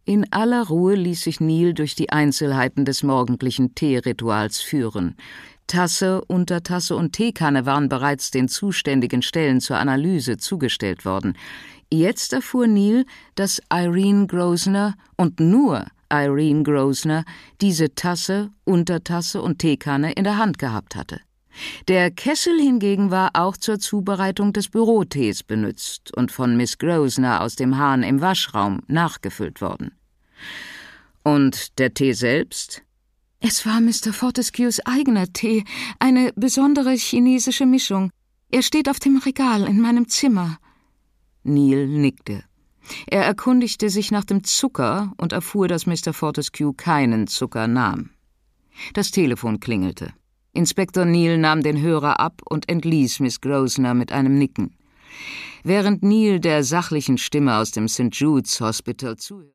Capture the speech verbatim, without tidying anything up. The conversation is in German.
In aller Ruhe ließ sich Neil durch die Einzelheiten des morgendlichen Teerituals führen. Tasse, Untertasse und Teekanne waren bereits den zuständigen Stellen zur Analyse zugestellt worden. Jetzt erfuhr Neil, dass Irene Grosvenor und nur Irene Grosvenor diese Tasse, Untertasse und Teekanne in der Hand gehabt hatte. Der Kessel hingegen war auch zur Zubereitung des Bürotees benützt und von Miss Grosvenor aus dem Hahn im Waschraum nachgefüllt worden. Und der Tee selbst? Es war Mister Fortescues eigener Tee, eine besondere chinesische Mischung. Er steht auf dem Regal in meinem Zimmer. Neil nickte. Er erkundigte sich nach dem Zucker und erfuhr, dass Mister Fortescue keinen Zucker nahm. Das Telefon klingelte. Inspektor Neil nahm den Hörer ab und entließ Miss Grosvenor mit einem Nicken. Während Neil der sachlichen Stimme aus dem Saint Jude's Hospital zuhörte,